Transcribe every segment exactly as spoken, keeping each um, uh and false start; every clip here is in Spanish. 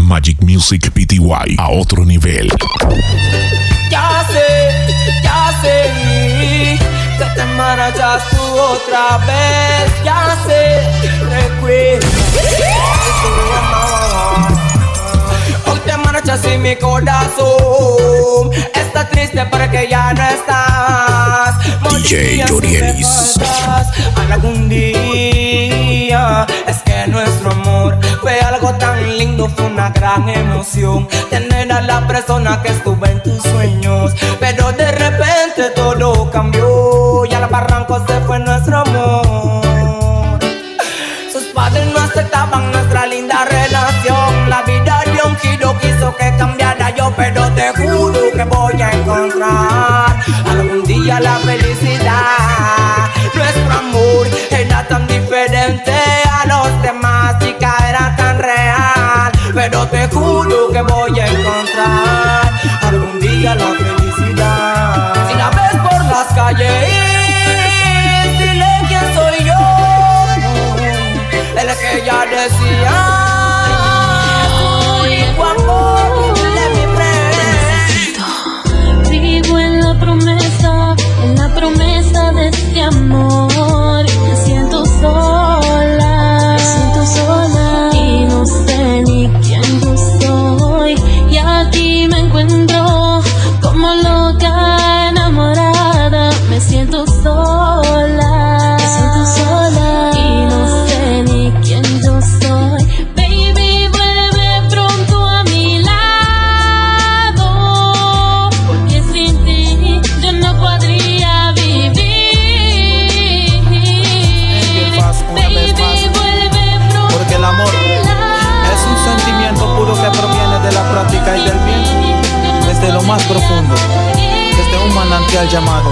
Magic Music P T Y a otro nivel. Ya sé, ya sé que te marchas tú otra vez. Ya sé, recuerda. Hoy te marchas y mi corazón está triste porque ya no estás. D J Yorielis. Algún día es que nuestro amor fue algo tan lindo, fue una gran emoción tener a la persona que estuvo en tus sueños, pero de repente todo cambió y al barranco se fue nuestro amor. Sus padres no aceptaban nuestra linda relación, la vida dio un giro, quiso que cambiara yo, pero te juro que voy a encontrar algún día la felicidad. Nuestro amor era tan diferente a los demás, chica, era tan real, pero te juro que voy a encontrar algún día la felicidad. Si la ves por las calles, dile quién soy yo, el que ya decía tu amor, dile mi frente. Vivo en la promesa, en la promesa de este amor. Me siento sola, me siento sola y no sé ni quién yo soy. Y aquí me encuentro como loca enamorada. Me siento sola, me siento sola y no sé ni quién yo soy. Baby, vuelve pronto a mi lado, porque sin ti yo no podría vivir. Baby, vuelve pronto. Porque el amor es un sentimiento puro que proviene de la práctica y del bien, desde lo más profundo, desde un manantial llamado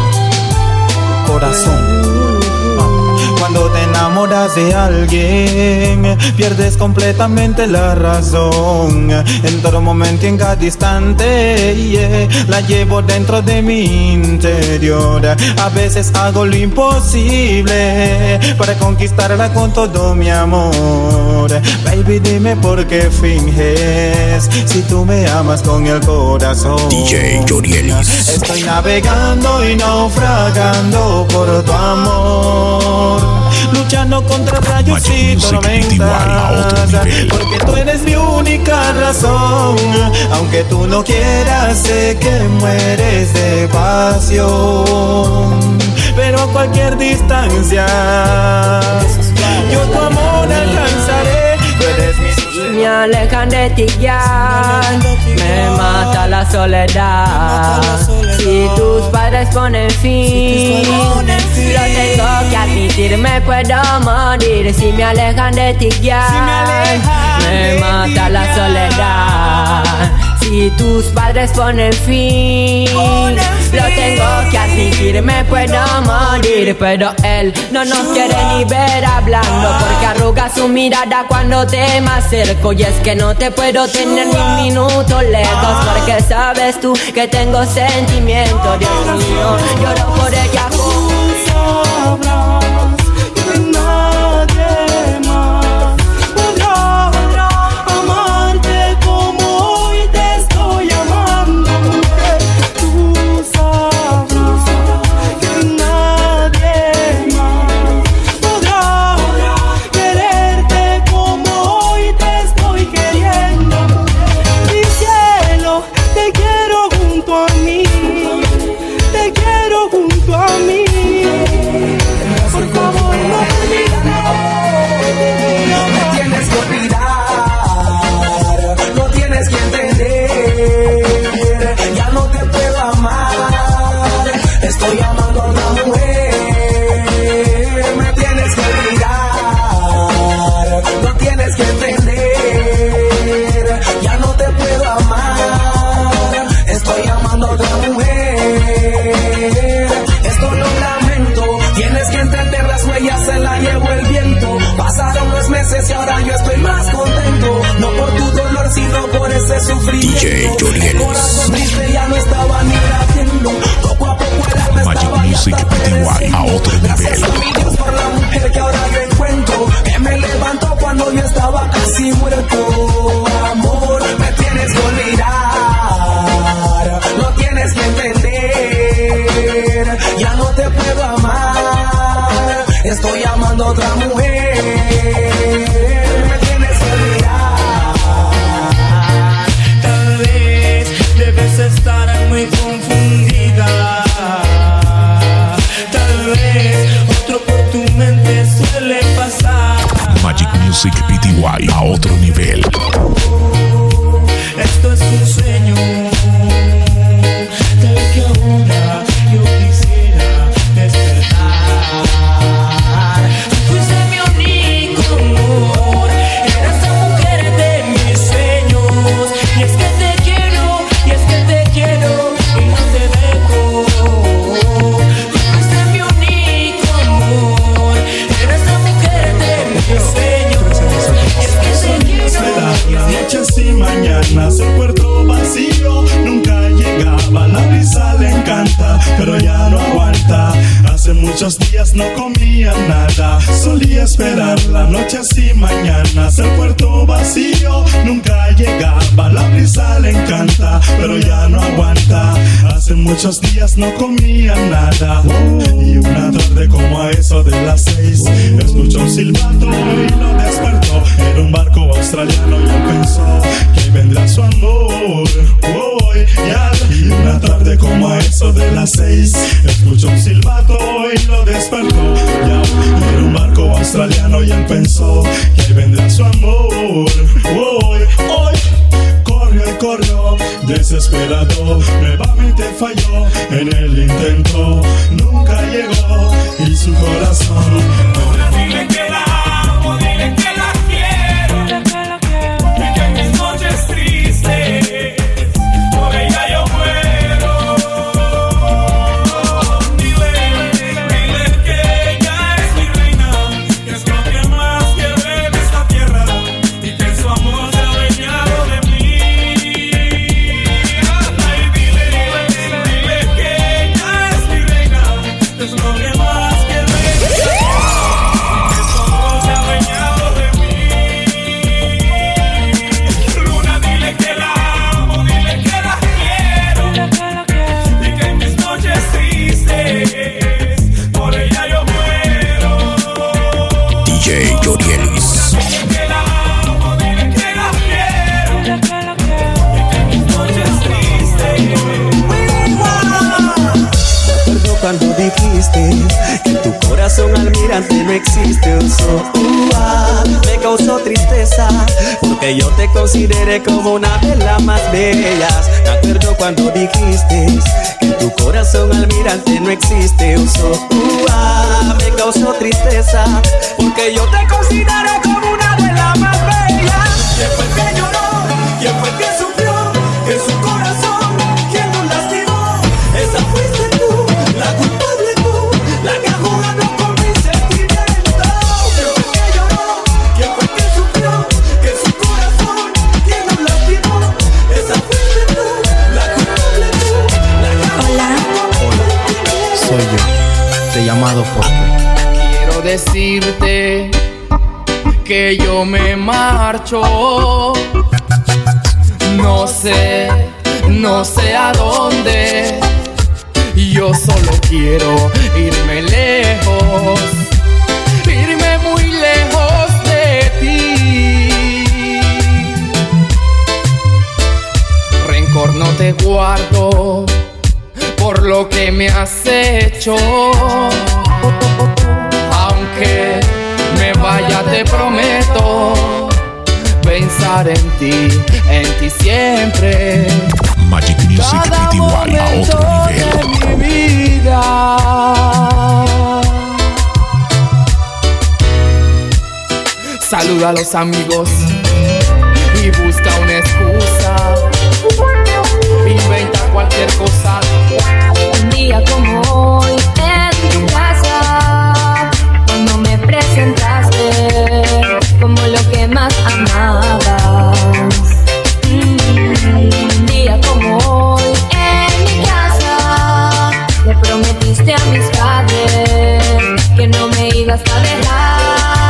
corazón. Cuando te enamoras de alguien, pierdes completamente la razón. En todo momento y en cada instante, yeah, la llevo dentro de mi interior. A veces hago lo imposible para conquistarla con todo mi amor. Baby, dime por qué finges si tú me amas con el corazón. D J Yorielis. Estoy navegando y naufragando por tu amor, luchando contra rayos y tormentas, porque tú eres mi única razón. Aunque tú no quieras, sé que mueres de pasión, pero a cualquier distancia yo tu amor alcanzaré. Tú eres mi me alejan de ti ya, me mata la soledad. Si tus padres ponen fin, lo tengo que admitir, me puedo morir. Si me alejan de ti ya, me mata la soledad. Si tus padres ponen fin, lo tengo que admitir, me puedo morir. Pero él no nos quiere ni ver hablando, porque arruga su mirada cuando te me acerco. Y es que no te puedo tener ni un minuto lejos, porque sabes tú que tengo sentimiento. Dios mío, lloro por ella. Te quiero junto a mí, y mañanas el puerto vacío. Nunca llegaba, la brisa le encanta, pero ya no aguanta. Hace muchos días no comía nada, solía esperar las noches y mañanas el puerto vacío. Nunca llegaba, la brisa le encanta, pero ya no aguanta. Hace muchos días no comía nada, y una tarde como a eso de las seis escuchó un silbato y lo despertó. Era un barco australiano y él pensó que ahí vendrá su amor. Oh, y, y una tarde como a eso de las seis escuchó un silbato y lo despertó. Ya, era un barco australiano y él pensó que ahí vendrá su amor. Oh, oh, corrió y corrió desesperado, nuevamente falló en el intento. Nunca llegó y su corazón. Ahora dile que la amo, dile que la quiero, y que en mis noches tristes por ella yo muero. Dile, dile que ella es mi reina, que es lo que más quiero en esta tierra, y que su amor se ha adueñado de mí. Ay, dile, dile que ella es mi reina, que es lo que más quiero en esta tierra, y que su amor se ha adueñado de mí. Luna, dile que la amo, dile que la quiero, y que en mis noches tristes por ella yo muero. D J Jorielis. Dile que la amo, dile que la quiero, y que en mis noches tristes. Recuerdo cuando dijiste que en tu corazón almirante no existe. So, uh, ah, me causó tristeza porque yo te consideré como una de las más bellas. Me acuerdo cuando dijiste que en tu corazón almirante no existe. So, uh, ah, me causó tristeza porque yo te consideré como una de las más bellas. ¿Quién fue el que lloró? ¿Quién fue el que sufrió? En su corazón, ¿quién nos lastimó? Esa fuiste tú, la culpable tú, la que ha jugado con mis sentimientos. ¿Quién fue el que lloró? ¿Quién fue el que sufrió? Que en su corazón, ¿quién nos lastimó? Esa fuiste tú, la culpable tú, la que ha jugado con mis sentimientos. Soy yo, te he llamado porque quiero decirte que yo me marcho. No sé, no sé a dónde. Yo solo quiero irme lejos, irme muy lejos de ti. Rencor no te guardo por lo que me has hecho. Aunque me vaya te prometo pensar en ti, en ti siempre. Magic Music Cada P T Y a momento otro nivel. de mi vida. Saluda a los amigos y busca una excusa. Inventa cualquier cosa. Un día como hoy en tu casa, cuando me presentaste como lo que más amabas. Mm, un día como hoy en mi casa, le prometiste a mis padres que no me ibas a dejar.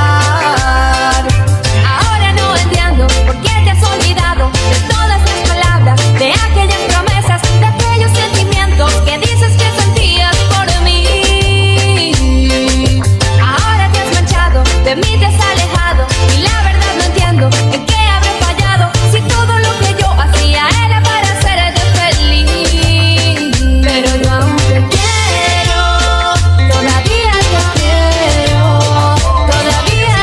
Ahora no entiendo por qué te has olvidado de todas las palabras, de aquellas promesas, de aquellos sentimientos que dices que sentías por mí. Ahora te has manchado, de mí te has alejado, y la verdad no entiendo en qué habré fallado, si todo lo que yo hacía era para hacerte feliz. Pero yo aún te quiero, todavía te quiero, todavía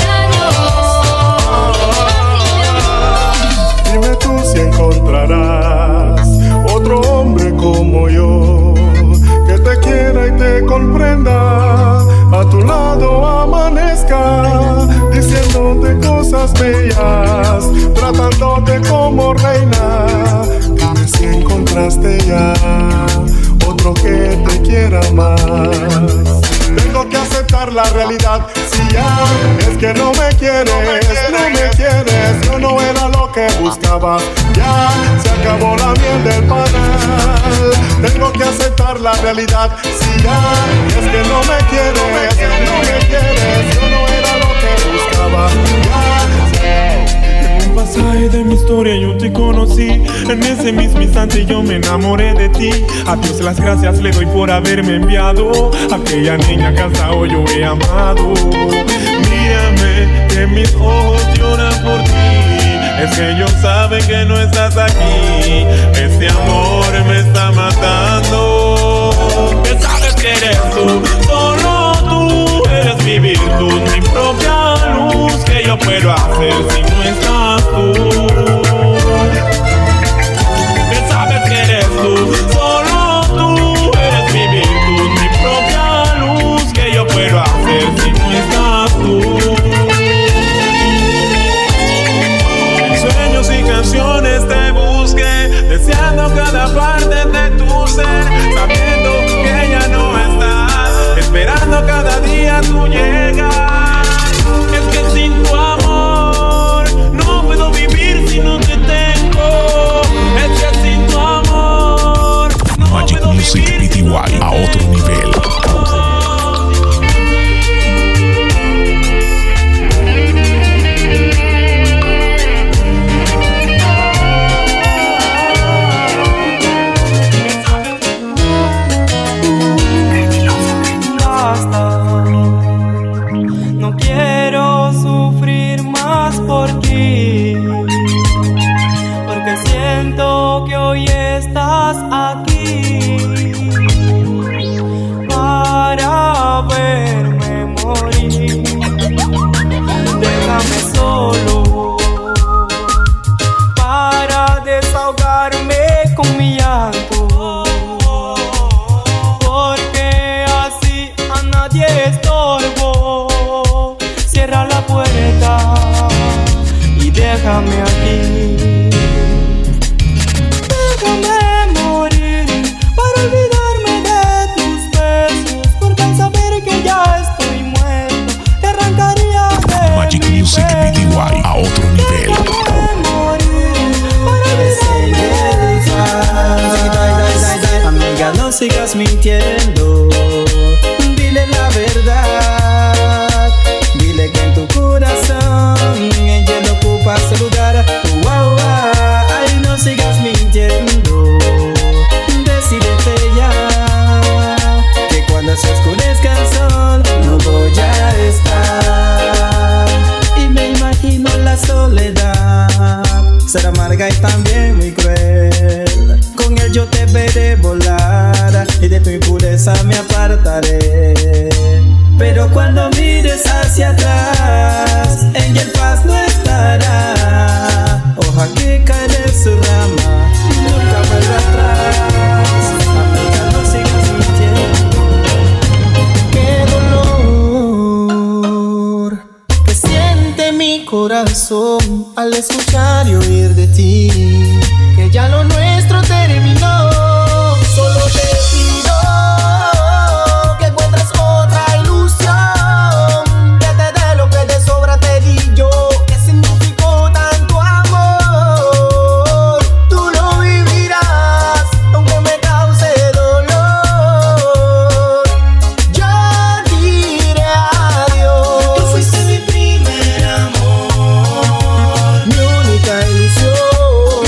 te extraño. Dime tú si encontrarás otro hombre como yo, que te quiera y te comprenda, a tu lado amanezca, diciéndote cosas bellas, tratándote como reina. Dime si encontraste ya otro que te quiera más. Tengo tengo que aceptar la realidad. Si ya es que no me quieres, no me quieres, yo no era lo que buscaba. Ya se acabó la miel del panal. Tengo que aceptar la realidad. Si ya es que no me quieres, no me quieres, yo no era lo que buscaba. Ya. En un pasaje de mi historia yo te conocí. En ese mismo instante yo me enamoré de ti. A Dios las gracias le doy por haberme enviado aquella niña que hasta hoy yo he amado. Mírame, que mis ojos lloran por ti. Es que ellos saben que no estás aquí. Este amor me está matando. Que sabes que eres tú, solo tú eres mi virtud, mi propia luz. Que yo puedo hacer si no estás tú? Que sabes que eres tú, solo tú eres mi virtud, mi propia luz. Que yo puedo hacer si no estás tú? Sueños y canciones te busqué, deseando cada parte de tu ser, sabiendo que ya no estás, esperando cada día tu llegar. Es que sin tu amor no puedo vivir si no te tengo. Es que sin tu amor no Magic puedo Music vivir P T Y a otro nivel. No quiero sufrir más por ti, porque siento que hoy estás aquí para verme morir. Déjame solo para desahogarme con mi llanto, porque así a nadie estorbo. Cierra la puerta y déjame aquí. Déjame morir para olvidarme de tus besos, porque al saber que ya estoy muerto te arrancaría de Magic mi Music P T Y a otro nivel. Déjame morir para olvidarme de Amiga, no sigas mintiendo. Dile la verdad. Dile que en tu corazón ella no ocupa su lugar. Wow, wow. Ay, no sigas mintiendo. Decídete ya, que cuando se oscurezca el sol no voy a estar. Y me imagino la soledad, será amarga y también muy cruel. Con él yo te veré volar y de tu impureza me apartaré. Pero cuando mires hacia atrás, en el paz no estará. Hoja que cae de su rama, nunca vuelve atrás. Amiga, no sigas mintiendo. Qué dolor que siente mi corazón al escuchar y oír de ti, que ya lo nuestro terminó. Solo te pido que encuentres otra ilusión, que te dé lo que de sobra te di yo, que significó tanto amor. Tú lo vivirás aunque me cause dolor. Yo diré adiós. Tú fuiste mi primer amor, mi única ilusión.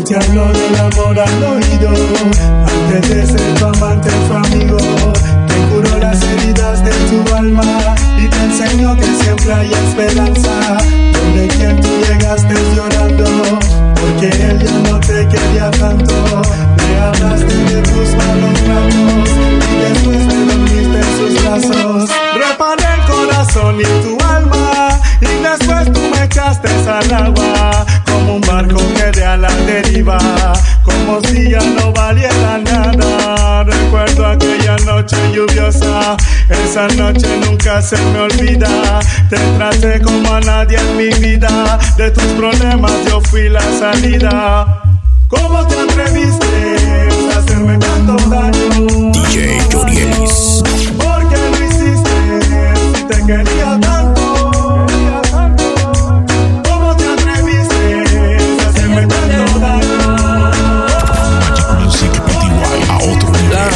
te hablo del amor al oído. Antes de ser tu amante, tu amigo, te curó las heridas de tu alma y te enseñó que siempre hay esperanza. Donde quien tú llegaste llorando, porque él ya no te quería tanto. Le hablaste de tus malos ratos y después te dormiste en sus brazos. Reparé el corazón y tu alma y después tú me echaste al agua. Como un barco que de a la deriva, como si ya no valiera nada. Recuerdo aquella noche lluviosa, esa noche nunca se me olvida. Te traté como a nadie en mi vida, de tus problemas yo fui la salida. ¿Cómo te atreviste a hacerme tanto daño? D J Jorielis. ¿Por qué lo hiciste si te quería tanto? ¿Cómo te atreviste a hacerme tanto daño? Magic Music P T Y a otro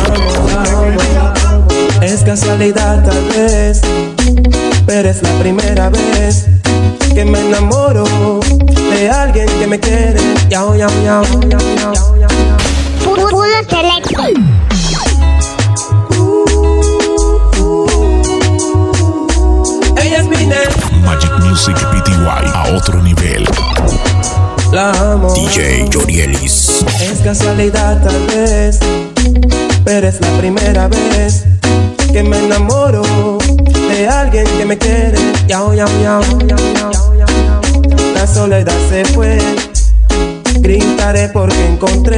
nivel. Es casualidad tal vez, pero es la primera vez que me enamoro de alguien que me quiere. Yao, yao, yao, yao, yao, yao, yao. Puro selecto. Ella es mi nena. Magic Music P T Y a otro nivel. La amo. D J Jorielis. Es casualidad tal vez, pero es la primera vez que me enamoro de alguien que me quiere. Yao, yao, yao, yao, yao, yao, yao. La soledad se fue, gritaré porque encontré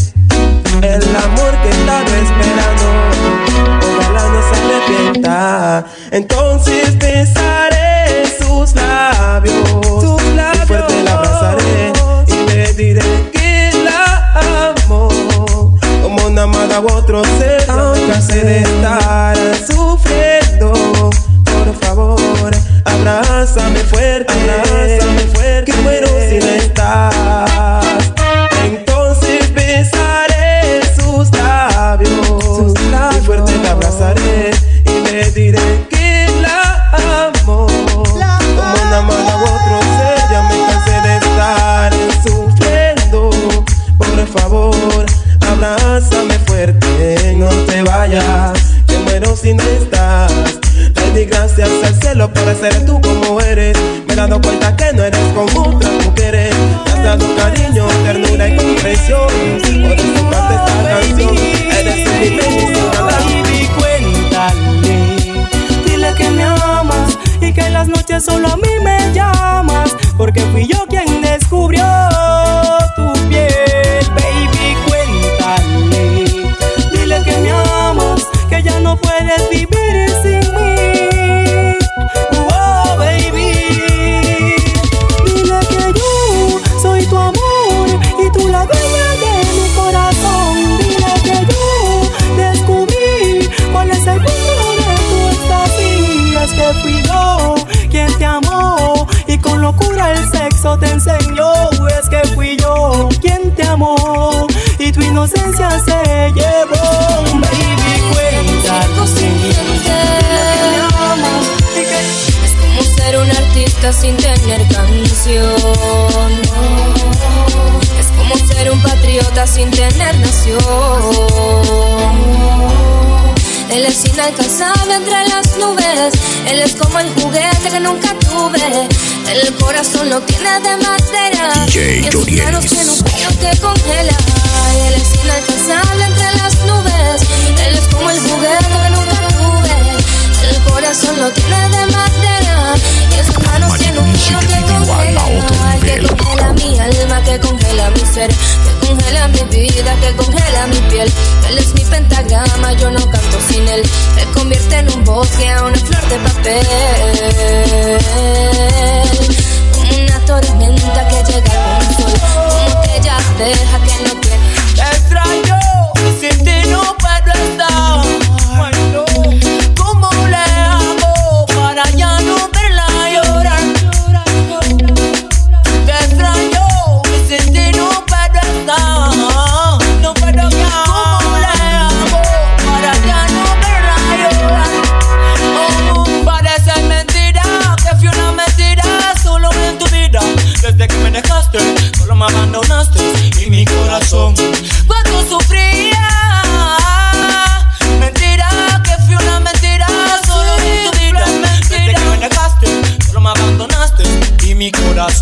el amor que estaba esperando. Ojalá no se arrepienta. Entonces besaré sus labios, sus labios. Y fuerte la abrazaré y le diré que la amo como una amada u otro ser. Cansé de estar sufriendo. Por favor, abrázame fuerte, abrázame fuerte, que muero si no estás. Entonces besaré sus labios, sus labios. Y fuerte la abrazaré y le diré que la amo como una amada u otro ser. Ya me cansé de estar sufriendo. Por favor, abrázame fuerte, no te vayas, que muero si no estás. Le di gracias al cielo por ser tú como eres. Me he dado cuenta que no eres como otras mujeres. Me has dado cariño, ternura y comprensión. Por eso canta esta canción. Eres mi bendición. Baby, cuéntale, dile que me amas y que en las noches solo a mí me llamas, porque fui yo quien descubrió tu piel. Baby, cuéntale, dile que me amas, que ya no puedes vivir sin mí. Oh, baby, dile que yo soy tu amor y tú la dueña de mi corazón. Dile que yo descubrí cuál es el mundo de tu estancia. Es que fui yo quien te amó y con locura el sexo te enseñó. Es que fui yo quien te amó y tu inocencia se llevó. Baby, cuéntale, es como ser un artista sin tener canción. Es como ser un patriota sin tener nación. Él es inalcanzable entre las nubes. Él es como el juguete que nunca tuve. El corazón lo tiene de madera y en sus manos tiene un frío que congela. Él es inalcanzable entre las nubes. Él es como el juguete que nunca tuve. El corazón lo tiene de madera y en sus manos tiene un frío que congela. Que congela mi alma, que congela mi ser, que congela mi vida, que congela mi piel. Él es mi pentagrama, yo no canto sin él. Me convierte en un bosque, a una flor de papel. Como una tormenta que llega con el sol, como que ya deja que no quiere. te extraño, sin ti no puedo estar. ¿Cómo le hago para ya no verla llorar? Te extraño, sin ti no puedo estar. No puedo ya. ¿Cómo le hago para ya no verla llorar? Oh, parece mentira que fui una mentira.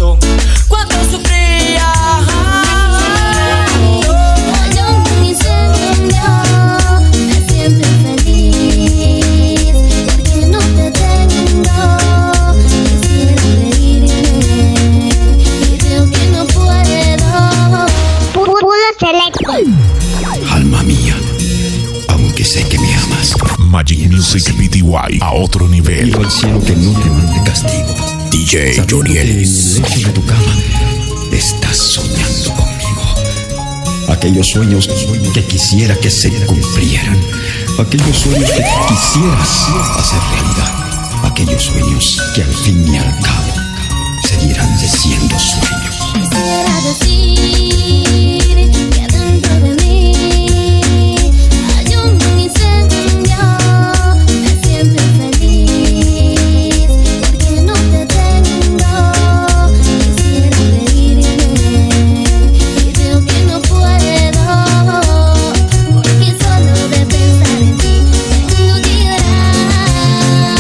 yo cuando sufría. Hay un incendio, me siento infeliz porque no te tengo. Quisiera reírme y veo que no puedo. Puro selecto. Alma mía, aunque sé que me amas, Magic Music P T Y a otro nivel. pido al cielo que no te mande castigo. D J Jorielis. En el lecho de tu cama estás soñando conmigo. Aquellos sueños que quisiera que se cumplieran. Aquellos sueños que quisieras hacer realidad. Aquellos sueños que al fin y al cabo seguirán siendo sueños. Quisiera decir que dentro de mí hay un incendio, me siento infeliz porque no te tengo. Quisiera reírme y veo que no puedo, porque solo de pensar en ti tengo que llorar,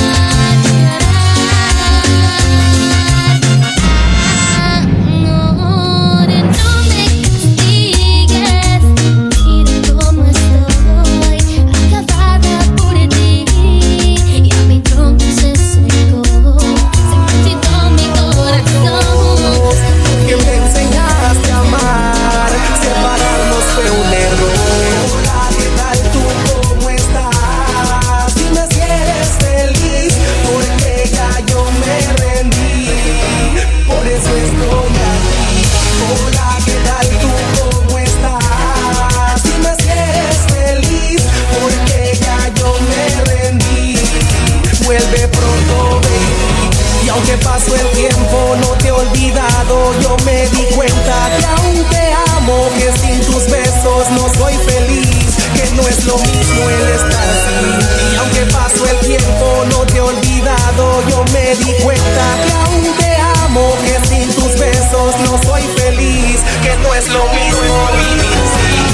amor, no me castigues, mira cómo estoy, acabada por ti, ya mi tronco se secó, se marchitó mi corazón. Que me enseñaste a amar, separarnos fue un error. Hola, ¿qué tal tú? ¿Cómo estás? Dime si eres feliz, porque ya yo me rendí, por eso estoy aquí. Hola, ¿qué tal tú? ¿Cómo estás? Dime si eres feliz, porque ya yo me rendí. Vuelve pronto, baby. Y aunque pasó el tiempo, no te he olvidado. Yo me di cuenta que aún te amo, que sin tus besos no soy feliz, que no es lo mismo el estar sin ti. Y aunque pasó el tiempo, no te he olvidado. Yo me di cuenta que aún te amo, que sin tus besos no soy feliz, que no es lo mismo vivir sin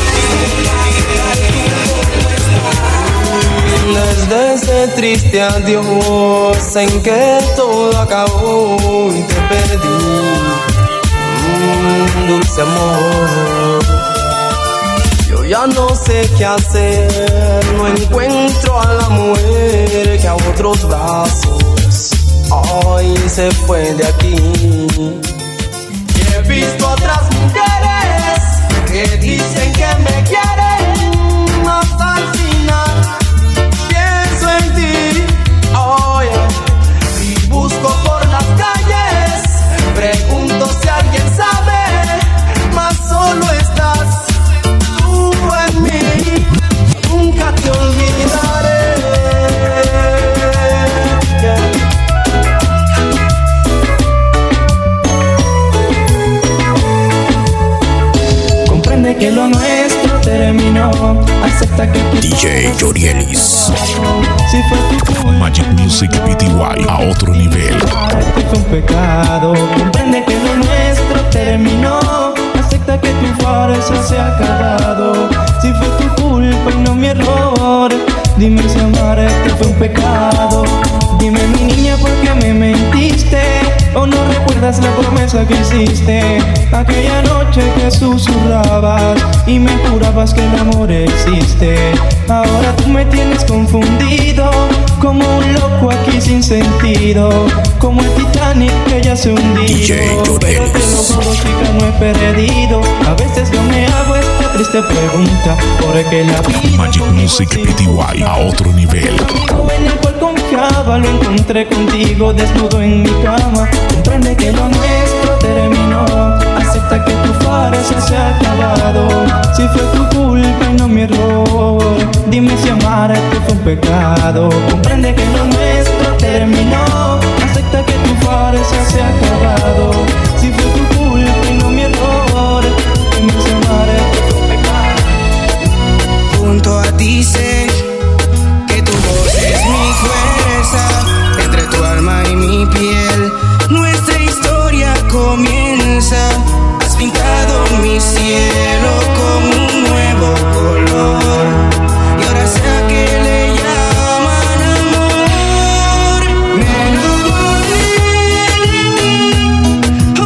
ti. Desde ese triste adiós en que todo acabó y te perdí, mm, dulce amor. Yo ya no sé qué hacer, no encuentro a la mujer que a otros brazos hoy se fue de aquí. Y he visto otras mujeres que dicen que me quieren hasta el final. Pienso en ti, oh yeah, y busco por las calles, pregunto si alguien sabe, mas solo estás tú en mí, nunca te olvidaré. Yeah. Comprende que lo nuestro terminó, acepta que D J Jorielis. si fue tu culpa, Magic Music P T Y a otro nivel. que fue un pecado. Comprende que lo nuestro terminó, acepta que tu fuerza se ha acabado. Si fue tu culpa y no mi error, dime si amarte fue un pecado. Dime mi niña por qué me mentiste, o no recuerdas la promesa que hiciste aquella noche que susurrabas y me jurabas que el amor existe. Ahora tú me tienes confundido, como un loco aquí sin sentido, como el Titanic que ya se hundido. Pero te lo juro, chica, no he perdido. A veces yo me hago esta triste pregunta, ¿por qué la vida Magic Music P T Y a otro nivel. en el cual confiaba lo encontré contigo desnudo en mi cama? Comprende que lo nuestro terminó, acepta que tu farsa se ha acabado. Si fue tu culpa y no mi error, dime si amarte fue un pecado. Comprende que lo nuestro terminó, acepta que tu farsa se ha acabado. Si fue tu culpa y no mi error, dime si amarte fue un pecado. Junto a ti sé que tu voz es mi fuerza, entre tu alma y mi piel nuestra historia comienza. Has pintado mi cielo con un nuevo color, y ahora sé a qué le llaman amor. Me enamoré de ti,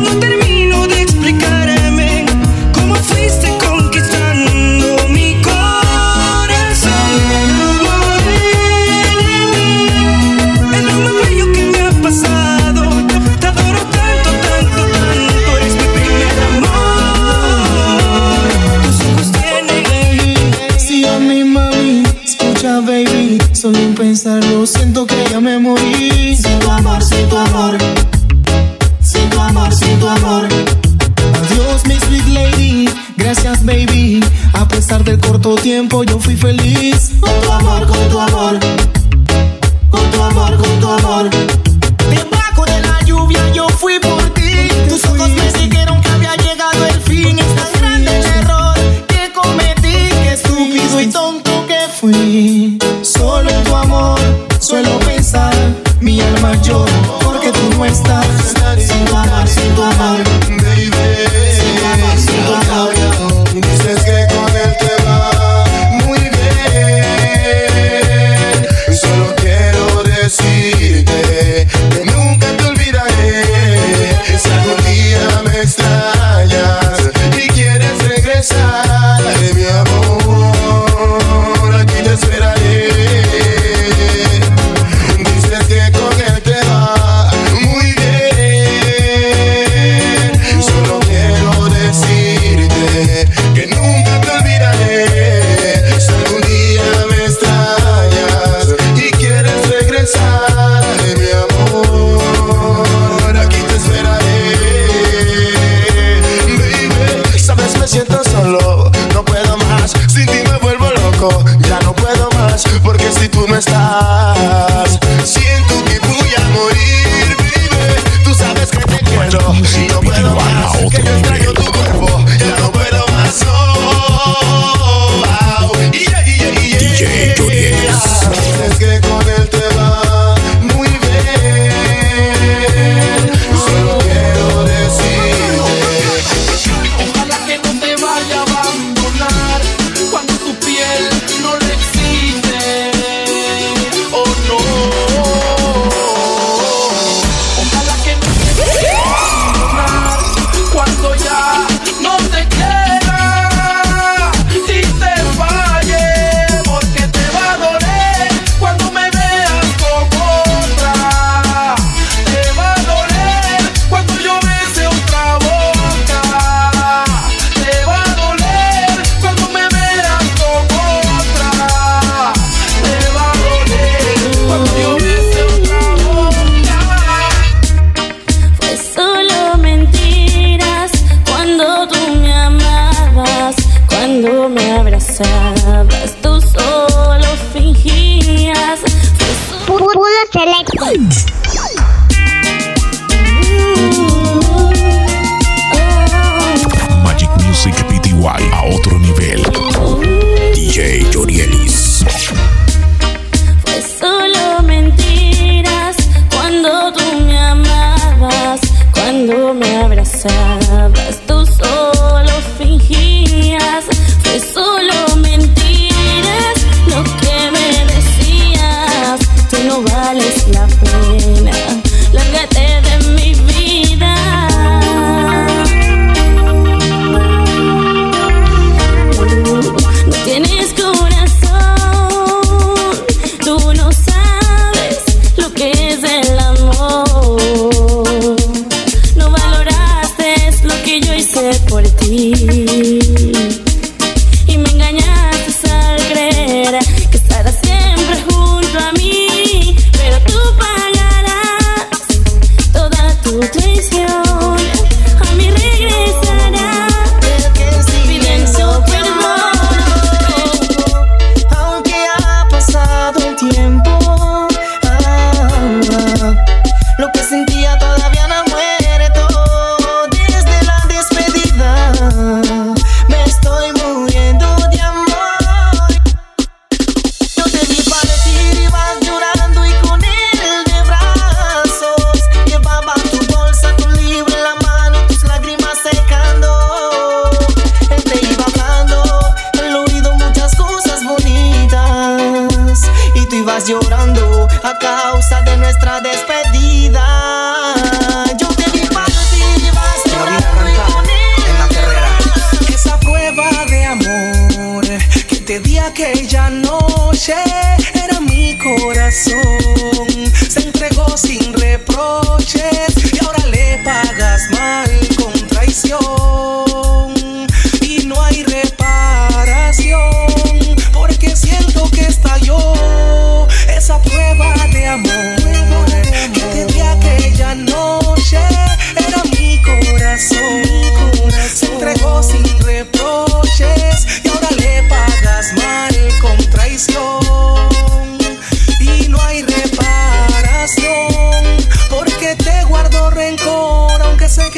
solo en pensarlo siento que ya me morí. Sin tu amor, sin tu amor, sin tu amor, sin tu amor. Adiós mi sweet lady, gracias baby. A pesar del corto tiempo yo fui feliz. Con tu amor, con tu amor, con tu amor, con tu amor. Debajo de la lluvia yo fui por ti. Tus ojos me dijeron que había llegado el fin. Es tan grande el error que cometí. Qué estúpido y tonto que fui. Solo en tu amor suelo pensar. Mi alma llora porque tú no estás. Sin tu amor, sin tu amor, baby. Sin tu amor, sin tu amor. Dices que con él te va muy bien. Solo quiero decirte que nunca te olvidaré. Si algún día me extrañas y quieres regresar, mi amor, aquí te esperaré. Dices que con él te va muy bien. Solo quiero decirte que nunca te olvidaré. Si algún día me extrañas y quieres regresar, mi amor, aquí te esperaré, baby. Sabes, me siento solo, no puedo más. Sin ti me vuelvo loco, ya no puedo más. Porque si tú no estás, siento que voy a morir, baby. Tú sabes que te quiero y no puedo más. Que yo extraño tu cuerpo, ya no puedo más. Oh, oh, yeah, yeah, yeah, D J Jorielis. Dices que con él te va muy bien. Solo quiero decirte. Ojalá que no te vaya a abandonar cuando tu piel no le excite. Oh no. Ojalá que no te vaya a abandonar cuando ya no te quiera y te falle, porque te va a doler cuando me veas con otra. Te va a doler cuando yo bese otra boca. Te va a doler cuando me veas con otra. Te va a doler cuando yo bese otra boca. Fue solo mentiras cuando tú me amabas, cuando me abrazabas, tú solo fingías. Fue solo Puro selecto. Magic Music P T Y a otro nivel. D J Jorielis. Fue solo mentiras cuando tú me amabas, cuando me abrazabas, tú solo fingías. Fue solo mentiras lo que me decías. Tú no vales la pena, lárgate de mi vida. No tienes corazón, tú no sabes lo que es el amor. No valoraste lo que yo hice por ti y me engañaste al creer que estarás siempre junto a mí. Pero tú pagarás toda tu traición, a mí regresarás pidiendo perdón. Aunque ha pasado el tiempo, ah, lo que sentía todavía no ha muerto. Desde la despedida me estoy muriendo de amor. Yo te vi partir, ibas llorando y con él de brazos. Llevaba tu bolsa, tu libro en la mano y tus lágrimas secando. Él te iba hablando al oído muchas cosas bonitas y tú ibas llorando a causa de nuestra despedida. Yo te vi partir, ibas llorando y con él en la carrera. Esa prueba de amor que te di aquella noche era mi corazón. Se entregó sin reproches y ahora le pagas mal con traición. Y no hay reparación porque siento que estalló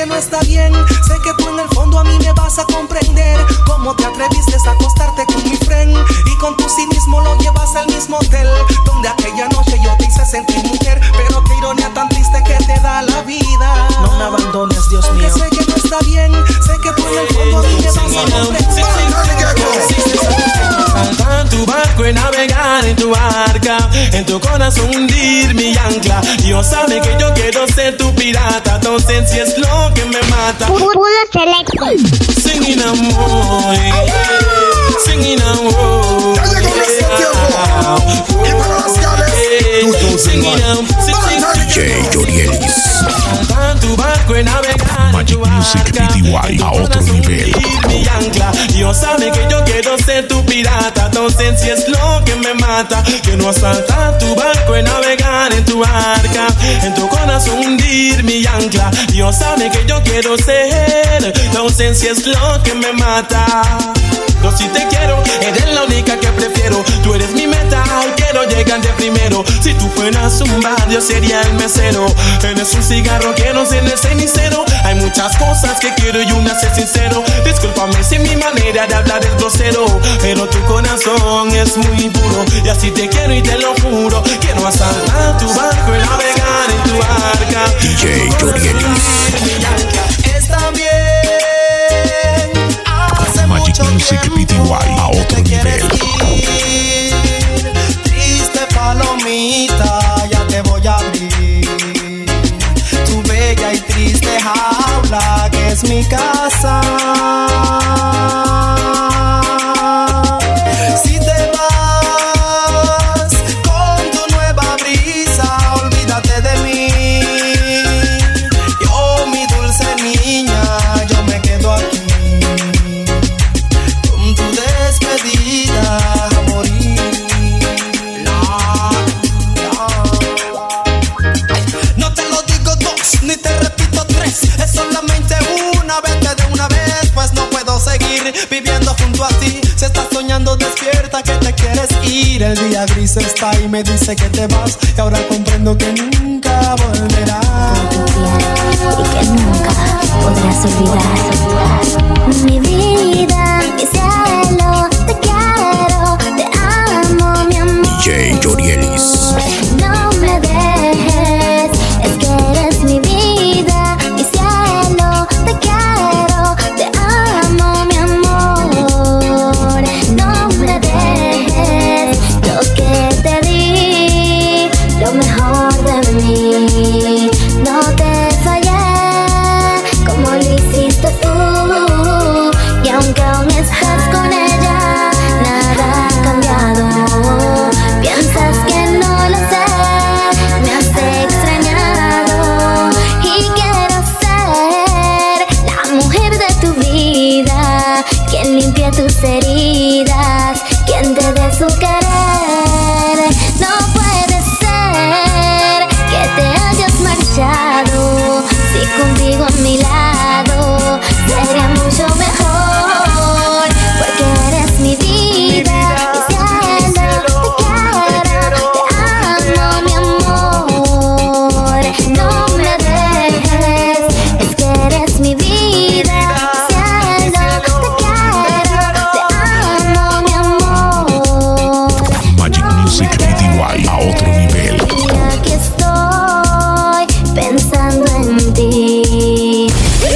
no está bien. Sé que tú en el fondo a mí me vas a comprender. Cómo te atreviste a acostarte con mi friend y con tu sí mismo lo llevas al mismo hotel donde aquella noche yo te hice sentir mujer. Pero qué ironía tan triste que te da la vida. No me abandones, Dios mío. Sé que no está bien. Sé que tú en el fondo a mí me vas a comprender. Saltar en tu barco y navegar en tu barca, en tu corazón hundir mi ancla. Dios sabe que yo quiero ser tu pirata, entonces si es lo que me mata. Singing amor, singing amor. Ya llegó nuestro tiempo. Y para las gales, singing amor. D J Yorielis. Saltar en tu barco y navegar en tu Music barca, P T Y a otro nivel. mi ancla. Dios sabe que yo quiero ser tu pirata, entonces si es lo que me mata. Quiero asaltar tu barco y navegar en tu barca, en tu corazón hundir mi ancla. Dios sabe que yo quiero ser la ausencia es lo que me mata. Yo sí te quiero, eres la única que prefiero. Tú eres mi meta, quiero llegar de primero. Si tú fueras un bar, yo sería el mesero. Eres un cigarro que no tiene el cenicero. Hay muchas cosas que quiero y una ser sincero. Discúlpame si mi manera de hablar es grosero, pero tu corazón es muy puro. Y así te quiero y te lo juro. Quiero asaltar tu barco y navegar en tu barca. D J Yorielis. Está bien. Magic Music P T Y a otro nivel. Triste palomita, ya te voy a abrir tu bella y triste jaula que es mi casa. Si te vas con tu nueva brisa, olvídate de mí. Yo, mi dulce niña, yo me quedo aquí. Despedida a morir. No te lo digo dos, ni te repito tres. Es solamente una, vete de una vez. Pues no puedo seguir viviendo junto a ti. Si estás soñando despierta que te quieres ir. El día gris está y me dice que te vas. Y ahora comprendo que nunca volverás. Y que nunca podrás olvidar mi vida, mi cielo. Te quiero, te amo, mi amor. D J Yorielis. No me dejes, es que eres mi vida, mi cielo. Te quiero, te amo, mi amor. No me dejes, lo que te di, lo mejor de mí. No te fallé, como lo hiciste tú. Y aunque aún estás con ella, nada ha cambiado. Piensas que no lo sé, me has extrañado. Y quiero ser la mujer de tu vida, quien limpie tus heridas, quien te dé su querer. No puede ser que te hayas marchado, si contigo a mi lado sería mucho mejor, porque eres mi vida, mi cielo. Te quiero, te amo, mi amor. No me dejes, es que eres mi vida, mi cielo. Te quiero, te amo, mi amor. Magic Music P T Y a otro nivel. Y aquí estoy pensando en ti.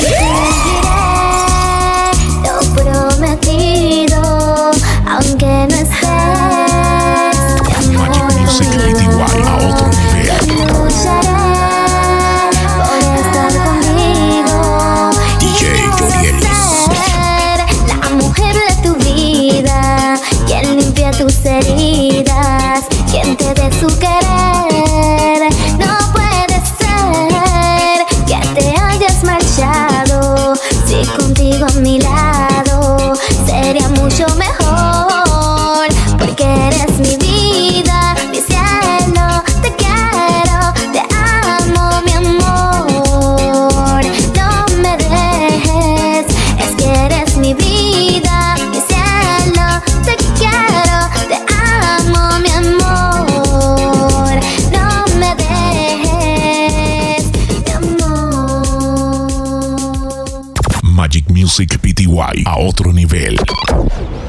Lo prometido, aunque no estés. Magic Music P T Y a otro nivel. Lucharé por estar conmigo. D J Yorielis. Ser la mujer de tu vida, quien limpia tus heridas, quien te dé su querer. No puede ser que te hayas marchado, si contigo a mi lado sería mucho mejor, porque eres mi vida, mi cielo. Te quiero, te amo, mi amor. No me dejes, es que eres mi vida, mi cielo. Te quiero, te amo, mi amor. No me dejes, mi amor. Magic Music P T Y a otro nivel.